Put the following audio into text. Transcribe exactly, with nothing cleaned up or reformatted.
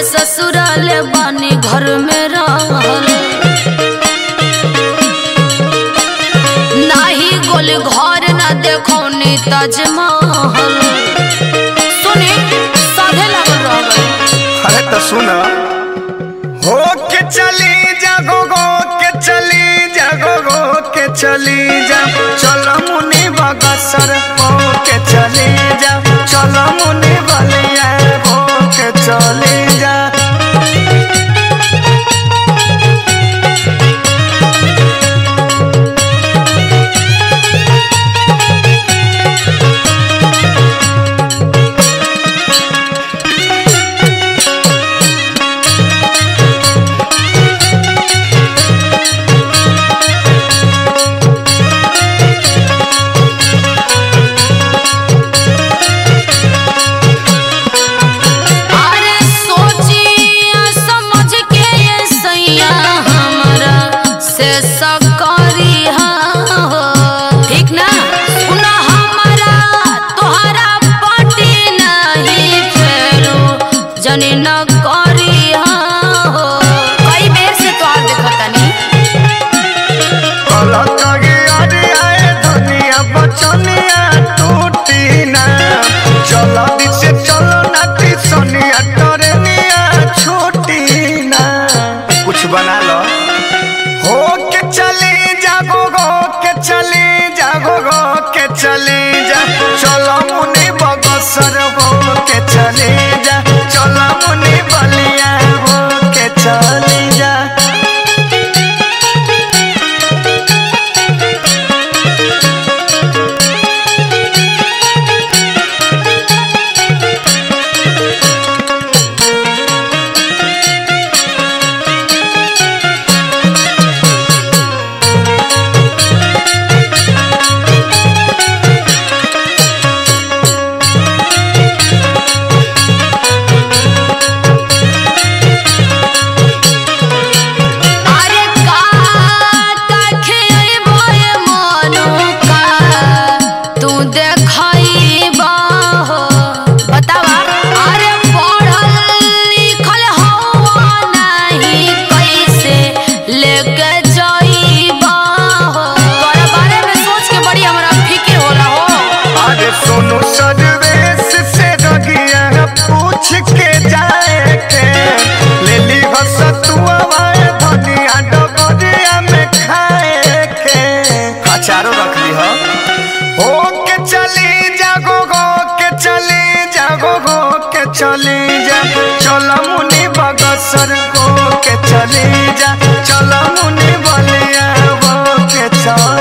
ससुराल बानी घर में रहल नाही गोल घर ना देखो नी ताजमहल सुनी साधे लागल रहल। अरे तो सुना हो के चली जा गो गो के चली जा गो गो के चली जा चलो मुनि बगसर हो के चली जा चलो मुनि बलिया हो के चली जा। बना लो हो के चली जा गो गो के चली जा गो गो के चली जा चलो मुनि बगसर हो के चली जा चलो मुनि बलिया हो के चली जा। चारों रख ली हो हो के चली जा गो गो के चली जा गो गो के चली जा चलो मुनि बगसर हो के चली जा चलो मुनि बलिया हो के चली